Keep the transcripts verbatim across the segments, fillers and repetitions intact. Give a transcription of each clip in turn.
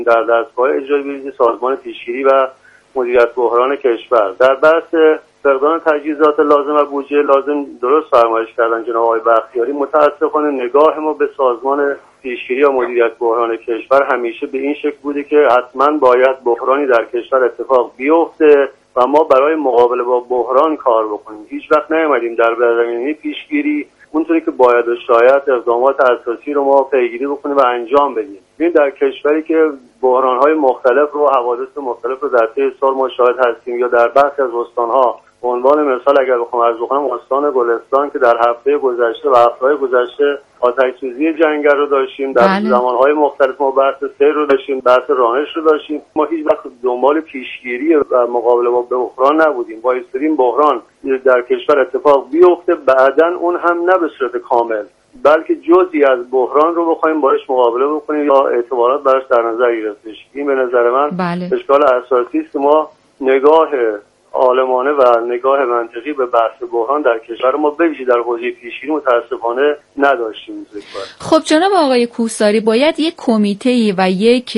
در دستگاه اجرایی بریزی سازمان پیشگیری و مدیریت بحران کشور. در بحث فقدان تجهیزات لازم و بودجه لازم درست فرمایش کردن جناب آقای بختیاری. متاسفانه نگاه ما به سازمان پیشگیری و مدیریت بحران کشور همیشه به این شکل بوده که حتما باید بحرانی در کشور اتفاق بیفته و ما برای مقابله با بحران کار بکنیم. هیچ وقت نیامدیم در زمینه پیشگیری اونطوری که باید و شاید اقدامات اساسی رو ما پیگیری بکنیم و انجام بدیم. این در کشوری که بحران‌های مختلف رو حوادث مختلف رو در طی سال ما شاهد هستیم، یا در بعضی از استان‌ها به عنوان مثال اگر بخوام عرض بکنم استان گلستان که در هفته گذشته و هفته‌های گذشته آتش‌سوزی جنگل رو داشتیم، در بله. زمان‌های مختلف ما بحث سیر رو داشتیم، بحث رانش رو داشتیم. ما هیچ وقت دنبال پیشگیری و مقابله با بحران نبودیم. وایسادیم بحران در کشور اتفاق بیفته، بعداً اون هم نه به صورت کامل بلکه جزئی از بحران رو بخوایم باهاش مقابله بکنیم یا اعتبارات براش در نظر گرفته بشه. این به نظر من بله. اشکال اساسی است که ما نگاه عالمانه و نگاه منطقی به بحث بحران در کشور ما به ویژه در حوزه پیشگیری متاسفانه نداشتیم. خب جناب آقای کوهساری، باید یک کمیته‌ای و یک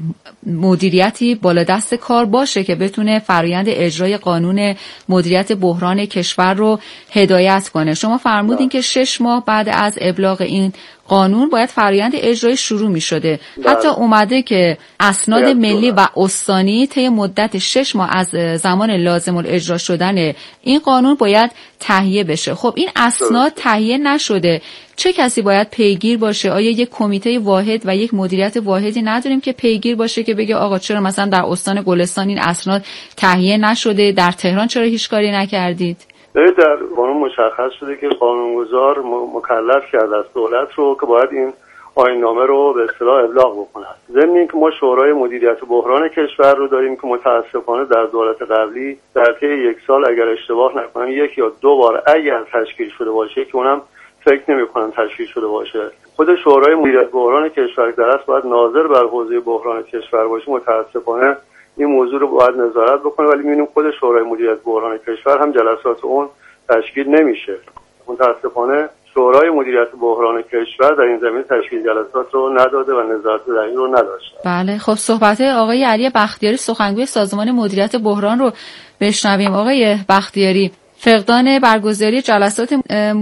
مدیریتی بالا دست کار باشه که بتونه فرآیند اجرای قانون مدیریت بحران کشور رو هدایت کنه. شما فرمودین که شش ماه بعد از ابلاغ این قانون باید فرآیند اجرایی شروع می شده. حتی اومده که اسناد ملی و استانی طی مدت شش ماه از زمان لازم الاجرا شدن این قانون باید تهیه بشه. خب این اسناد تهیه نشده، چه کسی باید پیگیر باشه؟ آیا یک کمیته واحد و یک مدیریت واحدی نداریم که پیگیر باشه که بگه آقا چرا مثلا در استان گلستان این اسناد تهیه نشده، در تهران چرا هیچ کاری نکردید؟ در قانون مشخص شده که قانونگذار مکلف کرده از دولت رو که باید این آیین‌نامه رو به اصطلاح ابلاغ بکنه. ضمن اینکه ما شورای مدیریت بحران کشور رو داریم که متاسفانه در دولت قبلی در طی یک سال اگر اشتباه نکنم یک یا دو بار اگر تشکیل شده باشه که اونم فکر نمی‌کنم تشکیل شده باشه. خود شورای مدیریت بحران کشور در اصل باید ناظر بر حوزه بحران کشور باشه. متاسفانه این موضوع رو باید نظارت بکنه، ولی می‌بینیم خود شورای مدیریت بحران کشور هم جلسات اون تشکیل نمیشه. متاسفانه شورای مدیریت بحران کشور در این زمینه تشکیل جلسات رو نداده و نظارت در این رو نداشته. بله، خب صحبت آقای علی بختیاری سخنگوی سازمان مدیریت بحران رو بشنویم. آقای بختیاری، فقدان برگزاری جلسات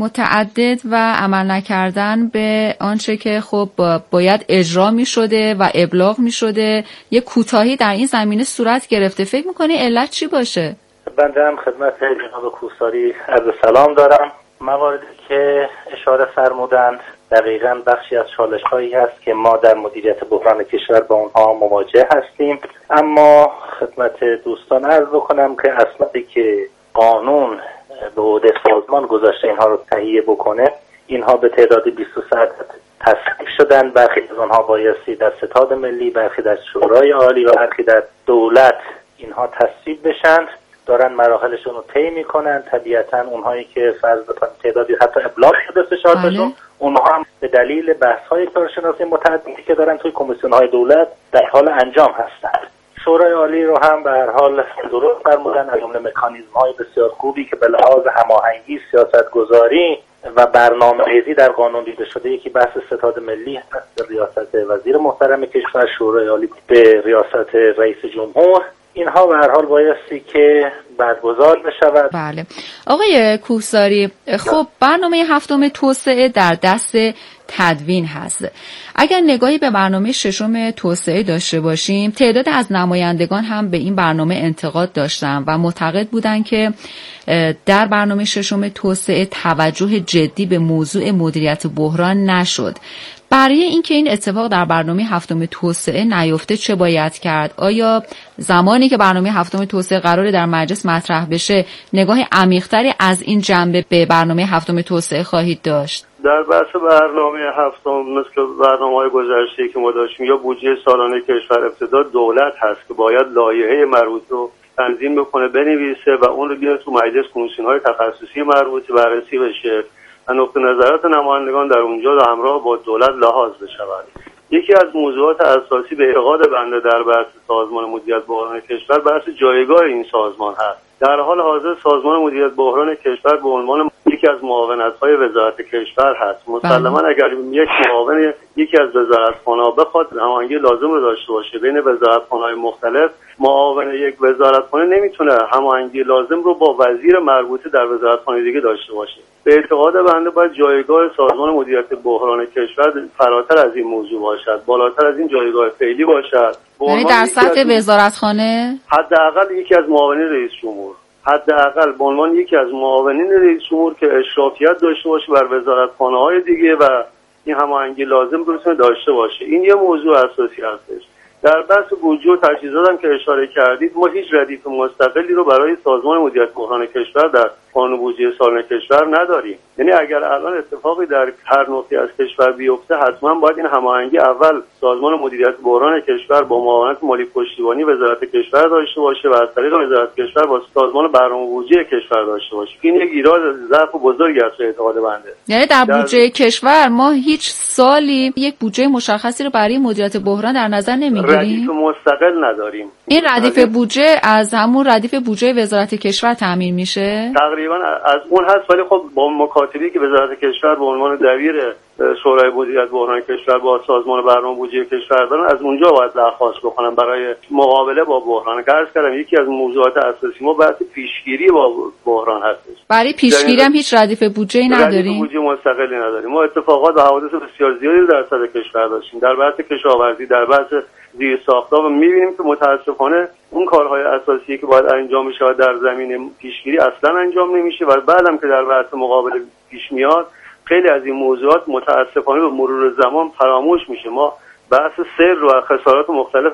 متعدد و عمل نکردن به آنچه که خب باید اجرا می شده و ابلاغ می شده، یک کوتاهی در این زمینه صورت گرفته. فکر می‌کنی علت چی باشه؟ بنده هم خدمت جناب کوهساری عرض سلام دارم. مواردی که اشاره فرمودند دقیقاً بخشی از چالش‌هایی هست که ما در مدیریت بحران کشور با اونها مواجه هستیم. اما خدمت دوستان عرض بکنم که اسنادی که قانون به عهده سازمان گذاشته اینها رو تهیه بکنه، اینها به تعداد بیست و سه عدد تصویب شدن. برخی از آنها بایستی در ستاد ملی، برخی در شورای عالی و برخی در دولت اینها تصویب بشن. دارن مراحلشون رو طی میکنن. طبیعتاً اونهایی که فرض بکنید تعدادی حتی ابلاغ شده فشار بشون، اونها هم به دلیل بحث‌های کارشناسی متعددی که دارن توی کمیسیون‌های دولت در حال انجام هستند. شورای عالی رو هم به هر حال درست فرمودن، از جمله مکانیزم‌های بسیار خوبی که به لحاظ هماهنگی، سیاستگذاری و برنامه‌ریزی در قانون دیده شده، یکی بحث ستاد ملی هست، ریاست وزیر محترم کشور، شورای عالی به ریاست رئیس جمهور، اینها به هر حال بایستی که برگزار بشود. بله آقای کوهساری، خب برنامه هفتم توسعه در دست تدوین هست. اگر نگاهی به برنامه ششم توسعه داشته باشیم، تعداد از نمایندگان هم به این برنامه انتقاد داشتن و معتقد بودن که در برنامه ششم توسعه توجه جدی به موضوع مدیریت بحران نشد. برای اینکه این اتفاق در برنامه هفتم توسعه نیفته چه باید کرد؟ آیا زمانی که برنامه هفتم توسعه قراره در مجلس مطرح بشه، نگاه عمیق‌تری از این جنبه به برنامه هفتم توسعه خواهید داشت؟ در بحث برنامه هفتم مثل برنامه‌های گذشته که ما داشتیم، یا بودجه سالانه کشور، ابتدا دولت هست که باید لایحه مربوط رو تنظیم بکنه، بنویسه و اون رو بیاره تو مجلس، کمیسیون‌های تخصصی مربوط بررسی بشه و نقطه نظرات نمایندگان در اونجا همراه با دولت لحاظ بشود. یکی از موضوعات اساسی به اعتقاد بنده در بحث سازمان مدیریت بحران کشور بحث جایگاه این سازمان هست. در حال حاضر سازمان مدیریت بحران کشور به عنوان یکی از معاونت‌های وزارت کشور هست. مسلماً اگر یک معاون یکی از وزارتخانه‌ها بخواد هماهنگی لازم رو داشته باشه بین وزارتخانه‌های مختلف، معاون یک وزارتخانه نمیتونه هماهنگی لازم رو با وزیر مربوطه در وزارتخانه دیگه داشته باشه. به اعتقاد بنده باید جایگاه سازمان مدیریت بحران کشور فراتر از این موضوع باشد، بالاتر از این جایگاه فعلی باشد. یعنی در سطح وزارتخانه حداقل یکی از معاونین رئیس جمهور، حداقل به عنوان یکی از معاونین رئیس جمهور که اشرافیت داشته باشه بر وزارتخانه‌های دیگه و این هماهنگی لازم رو بتونه داشته باشه. این یه موضوع اساسی هستش. در بحث بودجه و تجهیزات هم که اشاره کردید، ما هیچ ردیف مستقلی رو برای سازمان مدیریت بحران کشور در قانون بودجه سالانه کشور نداریم. یعنی اگر الان اتفاقی در هر نقطه‌ای از کشور بیفته، حتما باید این هماهنگی اول سازمان مدیریت بحران کشور با معاونت مالی پشتیبانی وزارت کشور داشته باشه و از طریق وزارت کشور با سازمان برنامه بودجه کشور داشته باشه. این یک ایراد ضعف بزرگی است اعتقاد بنده. یعنی در, در بودجه کشور ما هیچ سالی یک بودجه مشخصی رو برای مدیریت بحران در نظر نمیگیریم. ردیف مستقل نداریم. این ردیف ردیف بودجه از همون ردیف بودجه وزارت کشور تامین میشه؟ تقریبا از اون هست، ولی خب با مکاتبی که وزارت کشور به عنوان دبیر شورای مدیریت بحران کشور با سازمان برنامه بودجه کشور دارن، از اونجا باید درخواست بکنن برای مقابله با بحران. عرض کردم یکی از موضوعات اساسی ما بحث پیشگیری با بحران هستش. برای پیشگیری هم هیچ ردیف بودجه‌ای نداریم. ردیف بودجه مستقلی نداریم. ما اتفاقات و حوادث بسیار زیادی در سطح کشور داشتیم. در بحث کشاورزی، در بحث زیرساخت‌ها و می‌بینیم که متأسفانه اون کارهای اساسی که باید انجام بشه در زمینه پیشگیری اصلا انجام نمیشه و بعدم که در بحث مقابله پیش میاد خیلی از این موضوعات متأسفانه به مرور زمان فراموش میشه. ما بحث سر و خسارات مختلف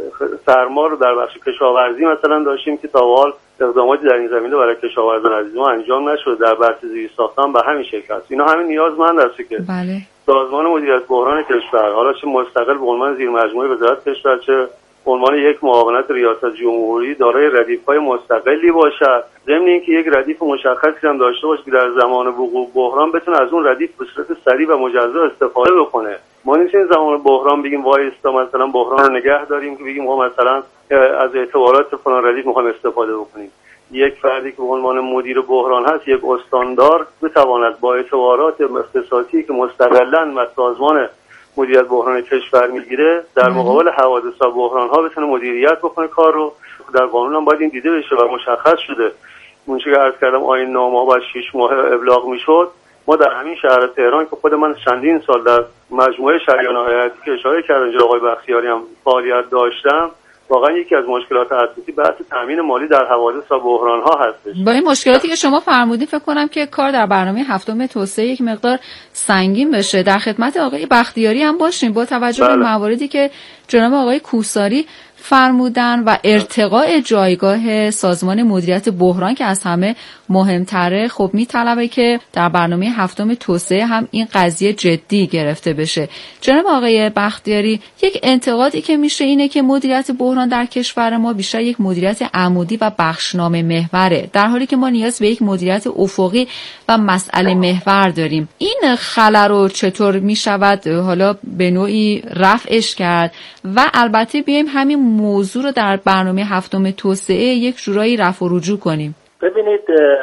سرما رو در بخش کشاورزی مثلا داشتیم که تا حال اقداماتی در این زمینه برای کشاورزان عزیز ما انجام نشد. در بحث زیرساختان به همین شکل است. اینا همین نیازمند است که بله. سازمان مدیریت بحران کشور، حالا چه مستقل به عنوان زیر مجموعه وزارت کشور چه به عنوان یک معاونت ریاست جمهوری، دارای ردیف‌های مستقلی باشد، ضمن اینکه یک ردیف مشخصی هم داشته باشه که در زمان وقوع بحران بتونه از اون ردیف به صورت سریع و مجزا استفاده بکنه. ما نیستیم زمان بحران بگیم وایستا مثلا بحران رو نگه داریم که بگیم ما مثلا از اعتبارات فلان ردیف می‌خوایم استفاده بکنیم. یک فردی که به عنوان مدیر بحران هست، یک استاندار بتواند با اعتبارات اختصاصی که مستقلاً و سازمان مدیریت بحران کشور میگیره در مقابل حوادث و بحران ها بتونه مدیریت بکنه کار رو. در قانون هم باید این دیده بشه و مشخص شده. اون چیزی که عرض کردم آیین نامه ها بعد شش ماه ابلاغ میشد. ما در همین شهر تهران که خود من چندین سال در مجموعه شریان هیئتی که اشاره کردن آقای بختیاری هم فعالیت داشتم، واقعا یکی از مشکلات اساسی بحث تامین مالی در حوادث و بحران ها هستش. با این مشکلاتی که شما فرمودین فکر کنم که کار در برنامه هفتم توسعه یک مقدار سنگین بشه. در خدمت آقای بختیاری هم باشیم با توجه به مواردی که جناب آقای کوهساری فرمودن و ارتقاء جایگاه سازمان مدیریت بحران که از همه مهمتره، خب میطلبه که در برنامه هفتم توسعه هم این قضیه جدی گرفته بشه. جناب آقای بختیاری، یک انتقادی که میشه اینه که مدیریت بحران در کشور ما بیشتر یک مدیریت عمودی و بخشنامه محوره، در حالی که ما نیاز به یک مدیریت افقی و مسئله محور داریم. این خلأ رو چطور میشود حالا به نوعی رفعش کرد و البته بیایم همین موضوع رو در برنامه هفتم توسعه یک جورایی رفع و رجوع کنیم؟ ببینید،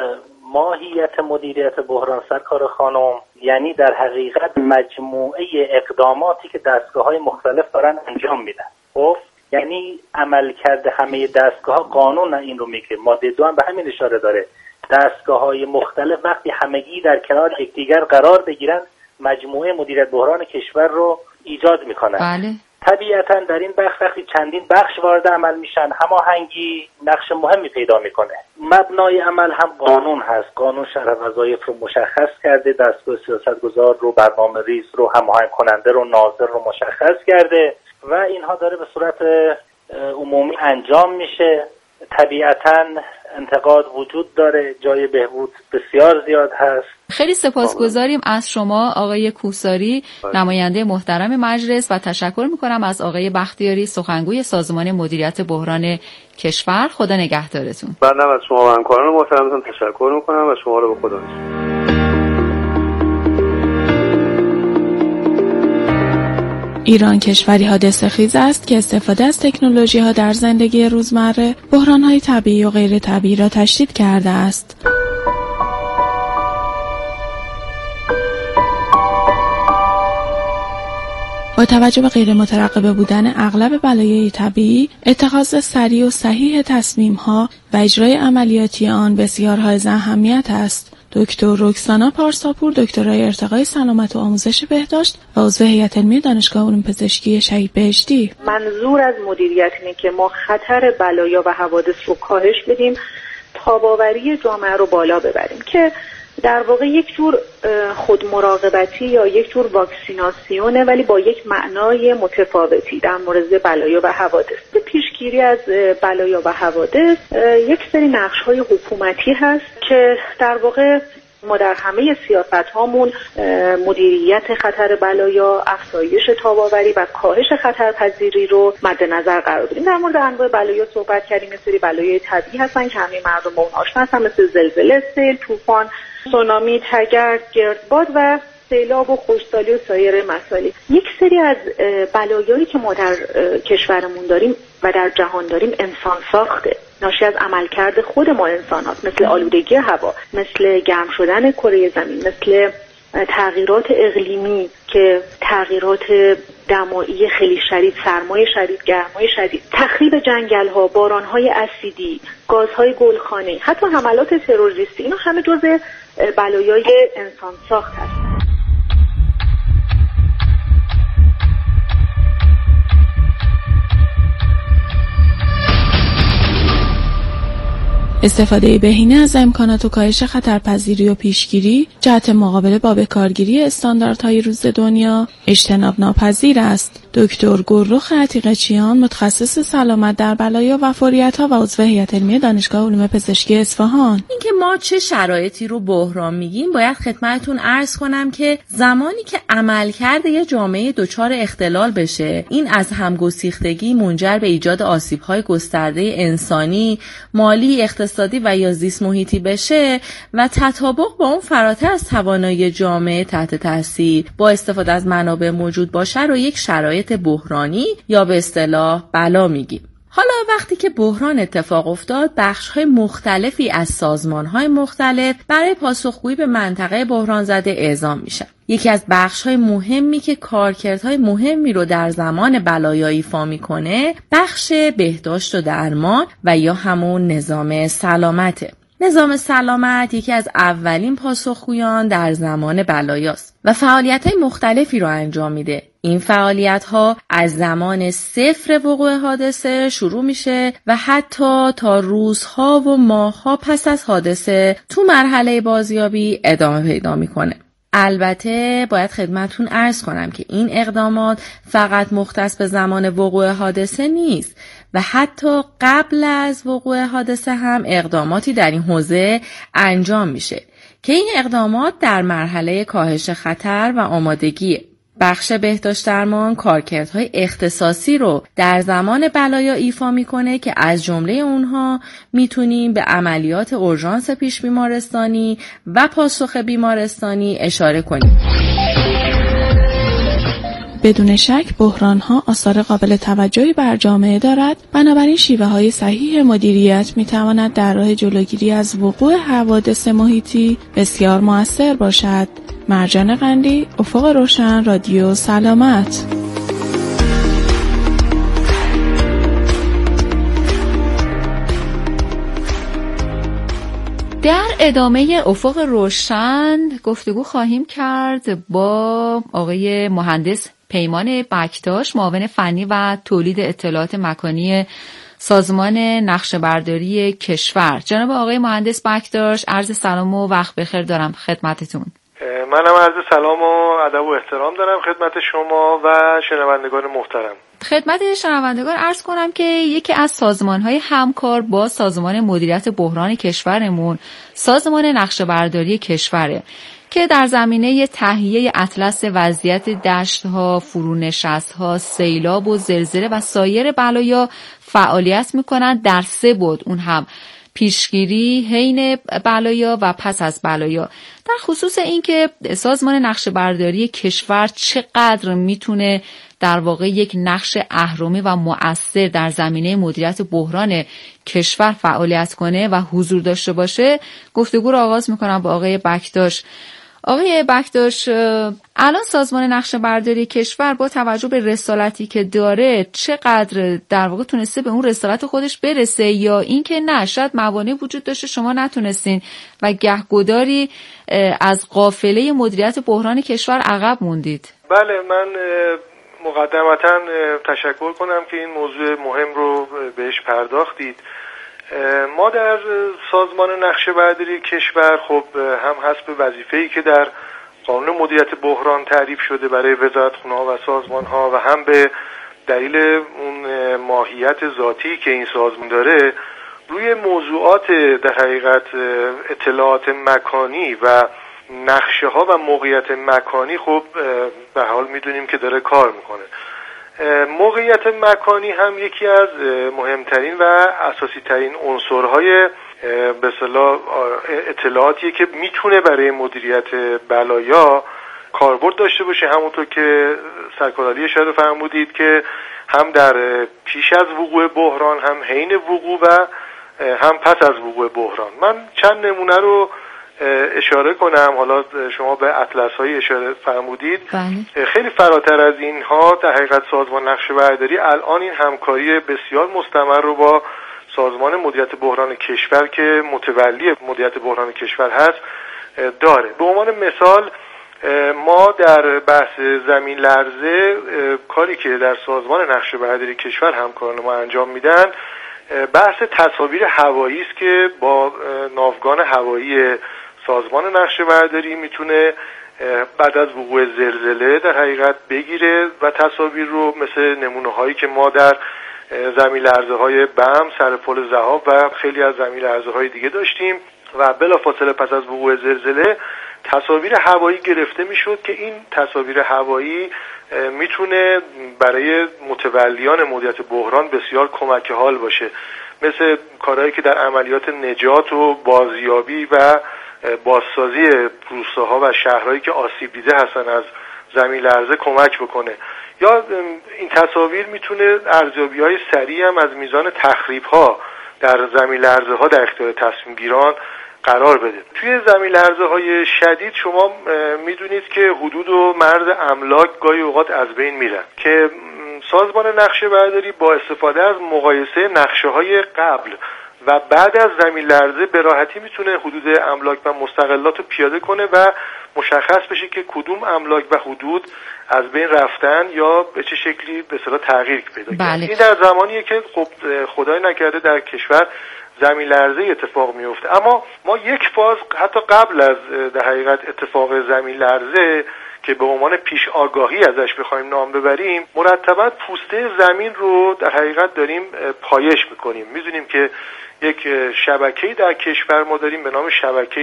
ماهیت مدیریت بحران سرکار خانم یعنی در حقیقت مجموعه اقداماتی که دستگاه‌های مختلف دارن انجام میدن. خب یعنی عملکرد همه دستگاه‌ها قانون این رو میگه. ماده دو هم به همین اشاره داره. دستگاه‌های مختلف وقتی همگی در کنار یکدیگر قرار بگیرن مجموعه مدیریت بحران کشور رو ایجاد میکنن. بله. طبیعتاً در این بخش وقتی چندین بخش وارد عمل میشن، هماهنگی نقش مهمی پیدا میکنه. مبنای عمل هم قانون هست. قانون شرح وظایف رو مشخص کرده، دستگاه سیاستگزار رو، برنامه ریز رو، هماهنگ کننده رو، ناظر رو مشخص کرده و اینها داره به صورت عمومی انجام میشه. طبیعتاً انتقاد وجود داره، جای بهبود بسیار زیاد هست. خیلی سپاسگزاریم از شما آقای کوهساری، نماینده محترم مجلس، و تشکر میکنم از آقای بختیاری، سخنگوی سازمان مدیریت بحران کشور. خدا نگهدارتون. بنده از شما و همکاران محترمتون تشکر میکنم و شما رو به خدا میسپارم. ایران کشوری حادثه خیز است که استفاده از تکنولوژی‌ها در زندگی روزمره بحران‌های طبیعی و غیر طبیعی را تشدید کرده است. با توجه به غیر مترقبه بودن اغلب بلایای طبیعی، اتخاذ سریع و صحیح تصمیم‌ها و اجرای عملیاتی آن بسیار حائز اهمیت است. دکتر رکسانا پارساپور، دکترای ارتقای سلامت و آموزش بهداشت و عضو هیئت علمی دانشگاه علوم پزشکی شهید بهشتی: منظور از مدیریت اینه که ما خطر بلایا و حوادث رو کاهش بدیم، تاباوری جامعه رو بالا ببریم، که در واقع یک جور خودمراقبتی یا یک جور واکسیناسیونه، ولی با یک معنای متفاوتی در مورد بلایا و حوادث. به پیشگیری از بلایا و حوادث یک سری نقش‌های حکومتی هست که در واقع ما در همه سیاست‌هامون مدیریت خطر بلایا، افزایش تاباوری و کاهش خطرپذیری رو مد نظر قرار بدیم. در مورد انواع بلایا صحبت کردیم. سری بلایای طبیعی هستن که همه مردم با اون آشنا هستن، مثل زلزله، سیل، طوفان، سونامی، تگرگ، گردباد و سیلاب و خشکسالی و سایر مسائل. یک سری از بلایایی که ما در کشورمون داریم و در جهان داریم انسان ساخته، ناشی از عملکرد خود ما انسان هاست، مثل آلودگی هوا، مثل گرم شدن کره زمین، مثل تغییرات اقلیمی که تغییرات دمایی خیلی شدید، سرمای شدید، گرمای شدید، تخریب جنگل ها، باران های اسیدی، گازهای گلخانه‌ای، حتی حملات تروریستی، اینا همه جزء بلایای انسان ساخت هست. استفاده بهینه از امکانات و کاهش خطرپذیری و پیشگیری جهت مقابله با بکارگیری استانداردهای روز دنیا اجتناب ناپذیر است. دکتر گلرخ عتیقچیان، متخصص سلامت در بلایا و فوریت‌ها و عضو هیئت علمی دانشگاه علوم پزشکی اصفهان: اینکه ما چه شرایطی رو بحران میگیم باید خدمتتون عرض کنم که زمانی که عملکرد یه جامعه دچار اختلال بشه، این از همگسیختگی منجر به ایجاد آسیب‌های گسترده انسانی، مالی، اقتصادی و یا زیست محیطی بشه و تطابق با اون فراتر از توانایی جامعه تحت تاثیر با استفاده از منابع موجود باشه رو یک شرایط بحرانی یا به اصطلاح بلا میگیم. حالا وقتی که بحران اتفاق افتاد، بخش‌های مختلفی از سازمان‌های مختلف برای پاسخگویی به منطقه بحران زده اعزام میشن. یکی از بخش‌های مهمی که کارکردهای مهمی رو در زمان بلایا ایفا میکنه، بخش بهداشت و درمان و یا همون نظام سلامته. نظام سلامت یکی از اولین پاسخگویان در زمان بلایاست و فعالیت‌های مختلفی رو انجام میده. این فعالیت‌ها از زمان صفر وقوع حادثه شروع میشه و حتی تا روزها و ماه‌ها پس از حادثه تو مرحله بازیابی ادامه پیدا میکنه. البته باید خدمتتون عرض کنم که این اقدامات فقط مختص به زمان وقوع حادثه نیست و حتی قبل از وقوع حادثه هم اقداماتی در این حوزه انجام میشه که این اقدامات در مرحله کاهش خطر و آمادگیه. بخش بهداشت درمان کارکردهای اختصاصی رو در زمان بلایا ایفا میکنه که از جمله اونها میتونیم به عملیات اورژانس پیش بیمارستانی و پاسخ بیمارستانی اشاره کنیم. بدون شک بحران‌ها آثار قابل توجهی بر جامعه دارد، بنابراین شیوه‌های صحیح مدیریت می‌تواند در راه جلوگیری از وقوع حوادث محیطی بسیار مؤثر باشد. مرجان قندی، افق روشن، رادیو سلامت. در ادامه افق روشن گفتگو خواهیم کرد با آقای مهندس پیمان بکتاش، معاون فنی و تولید اطلاعات مکانی سازمان نقشه‌برداری کشور. جناب آقای مهندس بکتاش، عرض سلام و وقت بخیر دارم خدمتتون. منم عرض سلام و ادب و احترام دارم خدمت شما و شنوندگان محترم. خدمت شنوندگان عرض کنم که یکی از سازمان‌های همکار با سازمان مدیریت بحران کشورمون سازمان نقشه‌برداری کشوره که در زمینه تهیه اطلس وضعیت دشت‌ها، فرونشست‌ها، سیلاب و زلزله و سایر بلایا فعالیت می‌کنند در سه بعد، اون هم پیشگیری، حین بلایا و پس از بلایا. در خصوص این که سازمان نقشه‌برداری کشور چقدر میتونه در واقع یک نقش اهرمی و مؤثر در زمینه مدیریت بحران کشور فعالیت کنه و حضور داشته باشه، گفتگو رو آغاز میکنم با آقای بکداش. آقای بکداش، الان سازمان نقشه برداری کشور با توجه به رسالتی که داره چقدر در واقع تونسته به اون رسالت خودش برسه، یا اینکه نه شاید موانع وجود داشته شما نتونستین و گهگداری از قافله مدیریت بحران کشور عقب موندید؟ بله، من مقدمتا تشکر کنم که این موضوع مهم رو بهش پرداختید. ما در سازمان نقشه برداری کشور خب هم حسب وظیفه‌ای که در قانون مدیریت بحران تعریف شده برای وزارتخونه‌ها و سازمان‌ها و هم به دلیل اون ماهیت ذاتی که این سازمان داره، روی موضوعات در حقیقت اطلاعات مکانی و نقشه ها و موقعیت مکانی خب به حال میدونیم که داره کار میکنه. موقعیت مکانی هم یکی از مهمترین و اساسی ترین عنصرهای به اصطلاح اطلاعاتیه که میتونه برای مدیریت بلایا کاربرد داشته باشه، همونطور که سرکارعالی اشاره فرمودید که هم در پیش از وقوع بحران، هم حین وقوع و هم پس از وقوع بحران. من چند نمونه رو اشاره کنم. حالا شما به اطلس های اشاره فرمودید. بله. خیلی فراتر از اینها در حقیقت سازمان نقشه برداری الان این همکاری بسیار مستمر رو با سازمان مدیریت بحران کشور که متولی مدیریت بحران کشور هست داره. به عنوان مثال ما در بحث زمین لرزه کاری که در سازمان نقشه برداری کشور همکاران ما انجام میدن بحث تصاویر هوایی است که با ناوگان هوایی سازمان نقشه برداری میتونه بعد از وقوع زلزله در حقیقت بگیره و تصاویر رو مثل نمونه هایی که ما در زمین لرزه های بم، سر پل ذهاب و خیلی از زمین لرزه های دیگه داشتیم و بلافاصله پس از وقوع زلزله تصاویر هوایی گرفته میشد که این تصاویر هوایی میتونه برای متولیان مدیریت بحران بسیار کمک حال باشه، مثل کارهایی که در عملیات نجات و بازیابی و بازسازی روستاها و شهرهایی که آسیب دیده هستن از زمین لرزه کمک بکنه. یا این تصاویر میتونه ارزیابی‌های سریع هم از میزان تخریب‌ها در زمین لرزه ها در اختیار تصمیم گیران قرار بده. توی زمین لرزه های شدید شما میدونید که حدود و مرز املاک گاهی اوقات از بین میرن که سازمان نقشه برداری با استفاده از مقایسه نقشه های قبل و بعد از زمین لرزه به راحتی میتونه حدود املاک و مستقلات رو پیاده کنه و مشخص بشه که کدوم املاک و حدود از بین رفتن یا به چه شکلی به اصطلاح تغییر پیدا کرده. بله. این در زمانیه که خب خدای نکرده در کشور زمین لرزه اتفاق میفته، اما ما یک فاز حتی قبل از در حقیقت اتفاق زمین لرزه که به عنوان پیش آگاهی ازش بخوایم نام ببریم، مرتبا پوسته زمین رو در حقیقت داریم پایش میکنیم. میدونیم که یک شبکه‌ای در کشور ما داریم به نام شبکه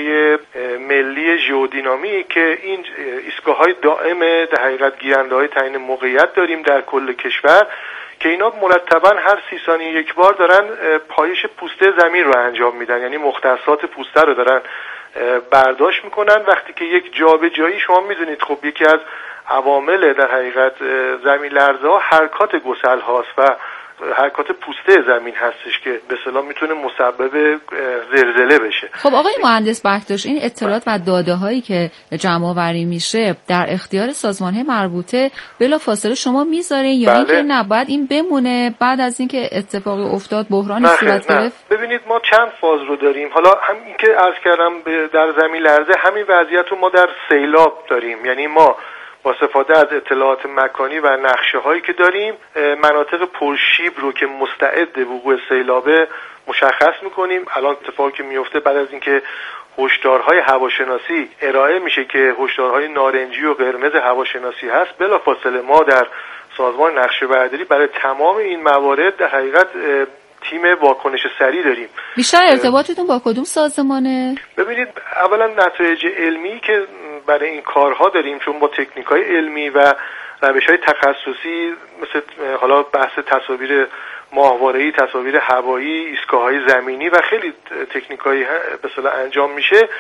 ملی ژئودینامی که این ایستگاه‌های دائم در حقیقت گیرنده‌های تعیین موقعیت داریم در کل کشور که اینا مرتبا هر سی ثانیه یک بار دارن پایش پوسته زمین رو انجام میدن، یعنی مختصات پوسته رو دارن برداشت میکنن. وقتی که یک جابجایی، شما میدونید خب یکی از عوامل در حقیقت زمین لرزه ها حرکات گسل هاست و حرکات پوسته زمین هستش که به اصطلاح میتونه مسبب زلزله بشه. خب آقای مهندس بکداش، این اطلاعات و داده هایی که جمع آوری میشه در اختیار سازمان های مربوطه بلافاصله شما میذارین یا بله. اینکه نه باید این بمونه بعد از اینکه اتفاقی افتاد بحرانی صورت گرفت؟ ببینید ما چند فاز رو داریم. حالا همین که عرض کردم در زمین لرزه همین وضعیت رو ما در سیلاب داریم، یعنی ما با استفاده از اطلاعات مکانی و نقشه هایی که داریم مناطق پرشیب رو که مستعد وقوع سیلابه مشخص میکنیم. الان اتفاقی که میفته بعد از اینکه هشدارهای هواشناسی ارائه میشه که هشدارهای نارنجی و قرمز هواشناسی هست، بلافاصله ما در سازمان نقشه برداری برای تمام این موارد در حقیقت تیم واکنش سریع داریم. بیشتر ارتباطتون با کدوم سازمانه؟ ببینید اولا نتایج علمی که برای این کارها داریم، چون با تکنیک‌های علمی و روش‌های تخصصی مثل حالا بحث تصاویر ماهواره‌ای، تصاویر هوایی، ایستگاه‌های زمینی و خیلی تکنیک‌های به اصطلاح انجام میشه،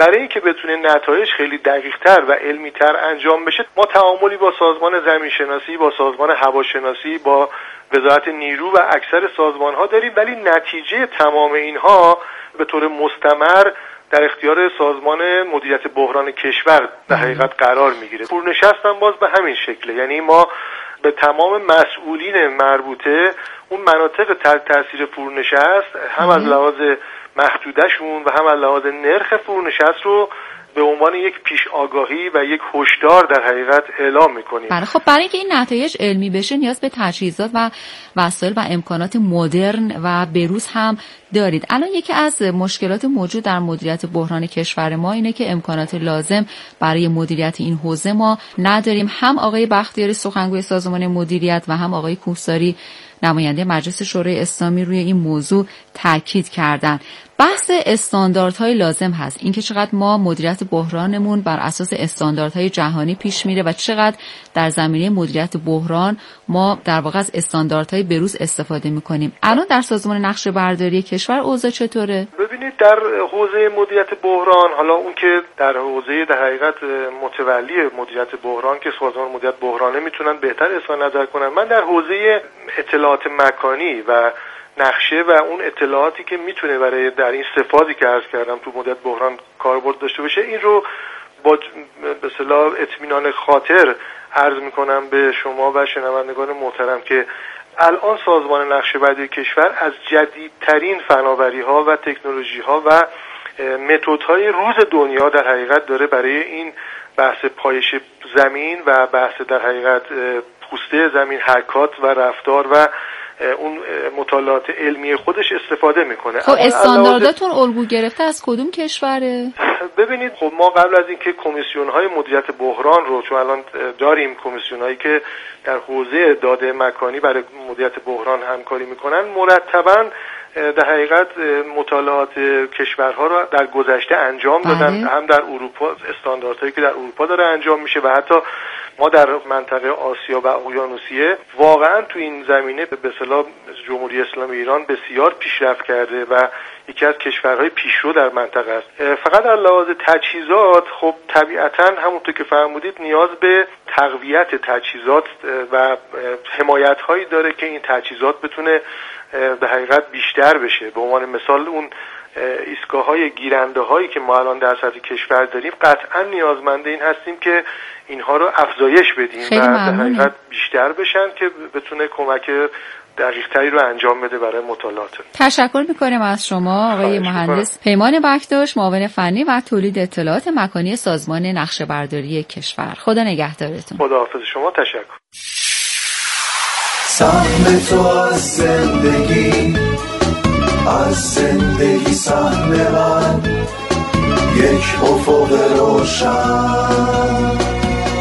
برای اینکه بتونه نتایج خیلی دقیق‌تر و علمی‌تر انجام بشه، ما تعاملی با سازمان زمین‌شناسی، با سازمان هواشناسی، با وزارت نیرو و اکثر سازمان‌ها داریم، ولی نتیجه تمام اینها به طور مستمر در اختیار سازمان مدیریت بحران کشور در حقیقت قرار میگیره. پورنشست هم باز به همین شکله، یعنی ما به تمام مسئولین مربوطه اون مناطق تحت تاثیر پورنشست هم از لحاظ محدودشون و هم از لحاظ نرخ پورنشست رو به عنوان یک پیش آگاهی و یک هشدار در حقیقت اعلام میکنیم. بله، خب برای اینکه این نتایج علمی بشه نیاز به تجهیزات و وسایل و امکانات مدرن و بروز هم دارید. الان یکی از مشکلات موجود در مدیریت بحران کشور ما اینه که امکانات لازم برای مدیریت این حوزه ما نداریم. هم آقای بختیاری سخنگوی سازمان مدیریت و هم آقای کوهساری نماینده مجلس شورای اسلامی روی این موضوع تاکید کردن. بحث استانداردهای لازم هست، اینکه چقدر ما مدیریت بحرانمون بر اساس استانداردهای جهانی پیش میره و چقدر در زمینه مدیریت بحران ما در واقع از استانداردهای بروز استفاده میکنیم. الان در سازمان نقشه برداری کشور اوضاع چطوره؟ ببینید در حوزه مدیریت بحران، حالا اون که در حوزه در حقیقت متولی مدیریت بحران که سازمان مدیریت بحرانه میتونن بهتر اظهار نظر کنن، من در حوزه اطلاعات مکانی و نقشه و اون اطلاعاتی که میتونه برای در این صفاتی که عرض کردم تو مدیریت بحران کاربرد داشته باشه، این رو با به اصطلاح اطمینان خاطر عرض میکنم به شما و شنوندگان محترم که الان سازمان نقشه برداری کشور از جدیدترین فناوری‌ها و تکنولوژی‌ها و متدهای روز دنیا در حقیقت داره برای این بحث پایش زمین و بحث در حقیقت پوسته زمین، حرکات و رفتار و اون مطالعات علمی خودش استفاده میکنه. خب استاندارداتون الگو گرفته از کدوم کشوره؟ ببینید خب ما قبل از اینکه کمیسیون‌های مدیریت بحران رو، چون الان داریم کمیسیون‌هایی که در حوزه داده مکانی برای مدیریت بحران همکاری میکنن، مرتباً در حقیقت مطالعات کشورها رو در گذشته انجام دادن. بله. هم در اروپا استانداردهایی که در اروپا داره انجام میشه و حتی ما در منطقه آسیا و اقیانوسیه واقعا تو این زمینه به اصطلاح جمهوری اسلامی ایران بسیار پیشرفت کرده و یکی از کشورهای پیشرو در منطقه است. فقط در لحاظ تجهیزات خب طبیعتاً همونطور که فرمودید نیاز به تقویت تجهیزات و حمایت‌هایی داره که این تجهیزات بتونه به حقیقت بیشتر بشه. به عنوان مثال اون ایستگاه‌های گیرنده‌هایی که ما الان در سطح کشور داریم قطعاً نیازمند این هستیم که اینها رو افزایش بدیم و در حقیقت بیشتر بشن که بتونه کمک دقیق‌تری رو انجام بده برای مطالعات. تشکر می‌کنم از شما آقای مهندس پیمان بکداش، معاون فنی و تولید اطلاعات مکانی سازمان نقشه برداری کشور. خدا نگهدارتون. خداحافظ شما. تشکر. سهم تو از زندگی، از زندگی سهم من، یک افق روشن.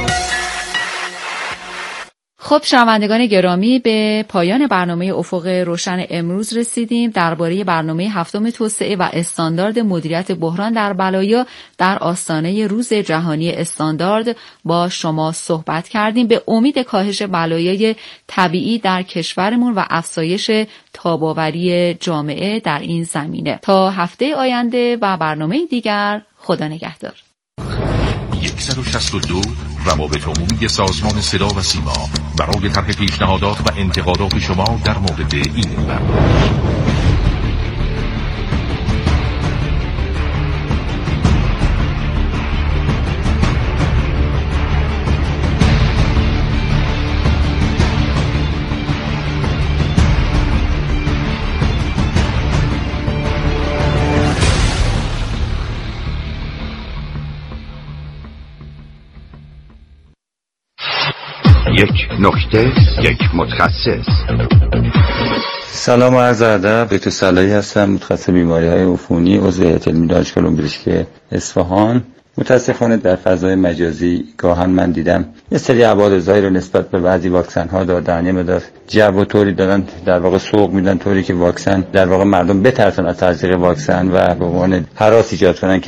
خب شنوندگان گرامی، به پایان برنامه افق روشن امروز رسیدیم. درباره برنامه هفتم توسعه و استاندارد مدیریت بحران در بلایا در آستانه روز جهانی استاندارد با شما صحبت کردیم، به امید کاهش بلایای طبیعی در کشورمون و افزایش تاب‌آوری جامعه در این زمینه. تا هفته آینده و برنامه دیگر، خدا نگهدار. صد و شصت و دو روابط عمومی سازمان صدا و سیما برای طرح پیشنهادات و انتقادات شما در مورد این برنامه. یک نکته، یک متخصص. سلام و عرض ادب. دکتر صلاحی هستم، متخصص بیماری‌های عفونی، عضو هیئت علمی دانشگاه علوم پزشکی اصفهان. متاسفانه در فضای مجازی گاهن من دیدم یه سری ابعادزایی رو نسبت به بعضی واکسن ها دادن، یه مقدار جو و طوری دادن، در واقع سوق میدن طوری که واکسن در واقع مردم بترسن از تزریق واکسن و به عنوان هراس ایجاد کنن که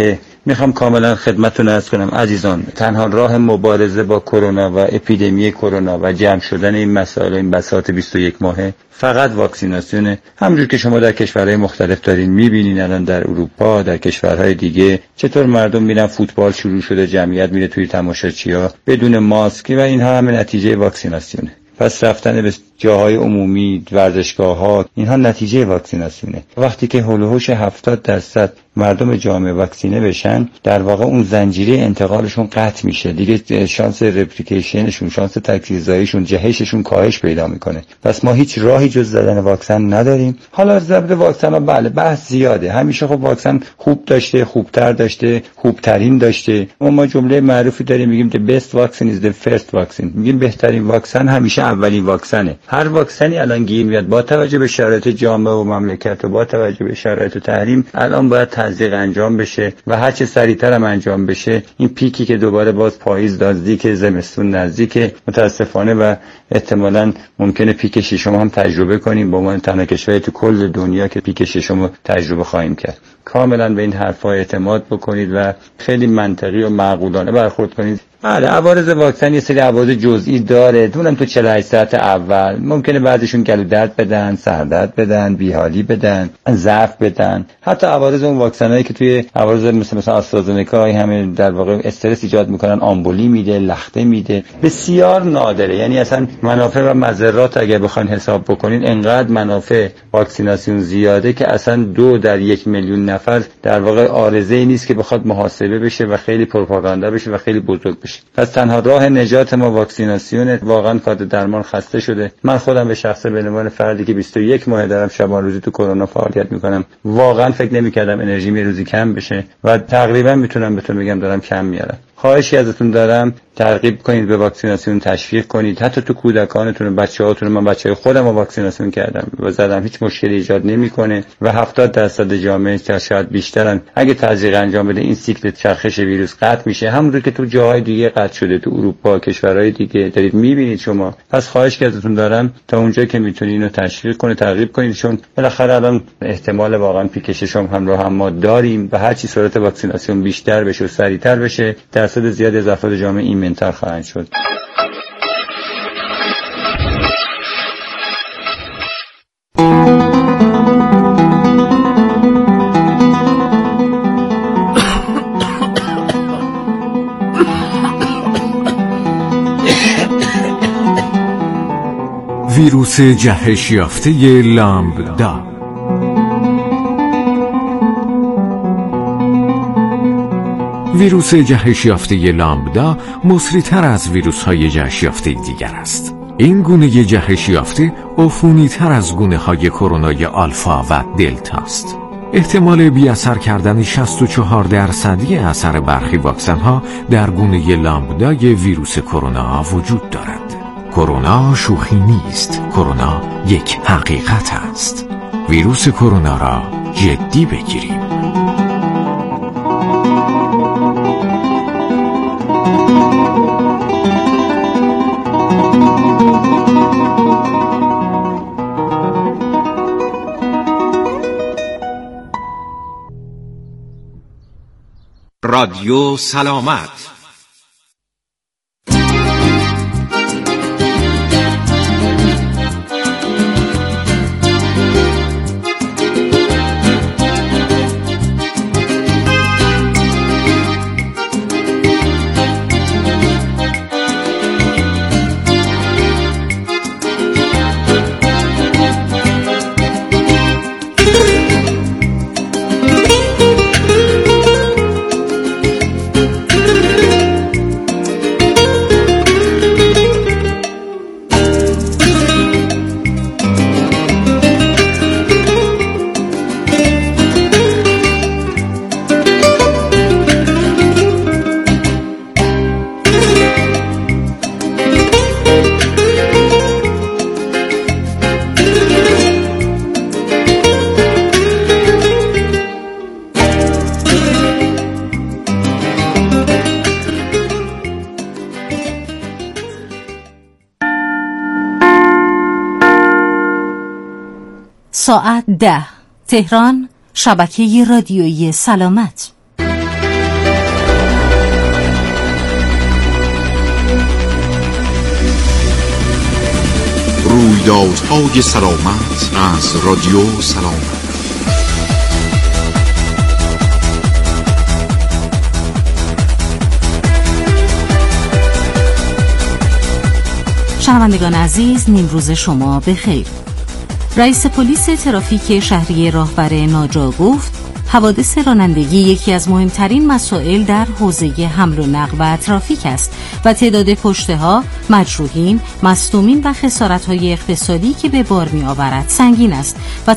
میخوام کاملا خدمتتون عرض کنم عزیزان، تنها راه مبارزه با کرونا و اپیدمی کرونا و جمع شدن این مسائل، این بساط بیست و یک ماهه فقط واکسیناسیونه. همونجور که شما در کشورهای مختلف دارین میبینین الان در اروپا، در کشورهای دیگه چطور مردم میرن فوتبال شروع شده، جمعیت میره توی تماشاچی‌ها بدون ماسک و اینها همه نتیجه واکسیناسیونه. پس رفتن به جاهای عمومی، ورزشگاه‌ها، اینها نتیجه واکسیناسیونه. وقتی که هول و هوش هفتاد درصد مردم جامعه واکسینه بشن، در واقع اون زنجیره انتقالشون قطع میشه. دیگه شانس رپلیکیشنشون، شانس تکثیرزاییشون، جهششون کاهش پیدا میکنه. پس ما هیچ راهی جز زدن واکسن نداریم. حالا ضد واکسن ها بله بحث زیاده. همیشه خب واکسن خوب داشته، خوبتر داشته، خوبترین داشته. ما ما جمله معروفی داریم میگیم the best vaccine is the first vaccine. میگیم بهترین واکسن همیشه اولین واکسنه. هر واکسنی الان گیر میاد با توجه به شرایط جامعه و مملکت و با توجه به شرایط تحریم الان باید تزریق انجام بشه و هر چه سریعتر هم انجام بشه. این پیکی که دوباره باز پاییز نزدیک، زمستون نزدیک، متاسفانه و احتمالاً ممکنه پیک ششم هم تجربه کنیم با عنوان تنها کشوری تو کل دنیا که پیک ششم رو تجربه خواهیم کرد. کاملا به این حرفا اعتماد بکنید و خیلی منطقی و معقولانه برخورد کنید. بله عوارض واکسن یه سری عوارض جزئی داره. اونم تو چهل و هشت ساعت اول ممکنه بعضیشون گلو درد بدن، سر درد بدن، بیحالی بدن، ضعف بدن. حتی عوارض اون واکسنایی که توی عوارض مثل مثلا آسترازنکا همه در واقع استرس ایجاد میکنن، آمبولی میده، لخته میده، بسیار نادره. یعنی اصلا منافع و مضرات اگه بخواید حساب بکنین انقدر منافع واکسیناسیون زیاده که اصلا دو در یک میلیون نفر در واقع عارضه‌ای نیست که بخواد محاسبه بشه و خیلی پروپاگاندا بشه و خیلی بزرگ بشه. پس تنها راه نجات ما واکسیناسیونه. واقعا کادر درمان خسته شده. من خودم به شخصه به عنوان فردی که بیست و یک ماه دارم شبان روزی تو کرونا فعالیت میکنم، واقعا فکر نمیکردم انرژی می روزی کم بشه و تقریبا میتونم بهتون بگم دارم کم میارم. خواهشی ازتون دارم ترغیب کنید به واکسیناسیون، تشویق کنید. حتی تو کودکانتون و بچه‌هاتون. من بچه‌های خودم رو واکسیناسیون کردم و زدم، هیچ مشکلی ایجاد نمیکنه و هفتاد درصد جامعه تا شاید بیشترن اگه تزریق انجام بده این سیکل چرخش ویروس قطع میشه، همونطور که تو جاهای دیگه قطع شده، تو اروپا، کشورهای دیگه دارید میبینید شما. پس خواهش ازتون دارم تا اونجایی که میتونید اینو تشویق کنید، ترغیب کنید، چون بالاخره الان احتمال واقعا پیک ششم هم رو هم ما داریم و هر چی سرعت واکسیناسیون بیشتر بشه و سریعتر بشه، درصد زیادی از افراد جامعه ایمن‌تر خواهند شد. ویروس جهش یافته لامبدا. ویروس جهش یافته لامبدا مسری‌تر از ویروس‌های جهش یافته دیگر است. این گونه جهش یافته عفونی‌تر از گونه‌های کرونای آلفا و دلتا است. احتمال بی اثر کردن شصت و چهار درصدی اثر برخی واکسن‌ها در گونه لامبدای ویروس کرونا وجود دارد. کرونا شوخی نیست. کرونا یک حقیقت است. ویروس کرونا را جدی بگیریم. رادیو سلامت. ساعت ده تهران، شبکه رادیویی سلامت. رویدادهای سلامت از رادیو سلامت. شنوندگان عزیز، نیمروز شما بخیر. رئیس پلیس ترافیک شهری راهبر ناجا گفت حوادث رانندگی یکی از مهمترین مسائل در حوزه حمل و نقل و ترافیک است و تعداد کشته‌ها، مجروحین، مصدومین و خسارت‌های اقتصادی که به بار می‌آورد سنگین است و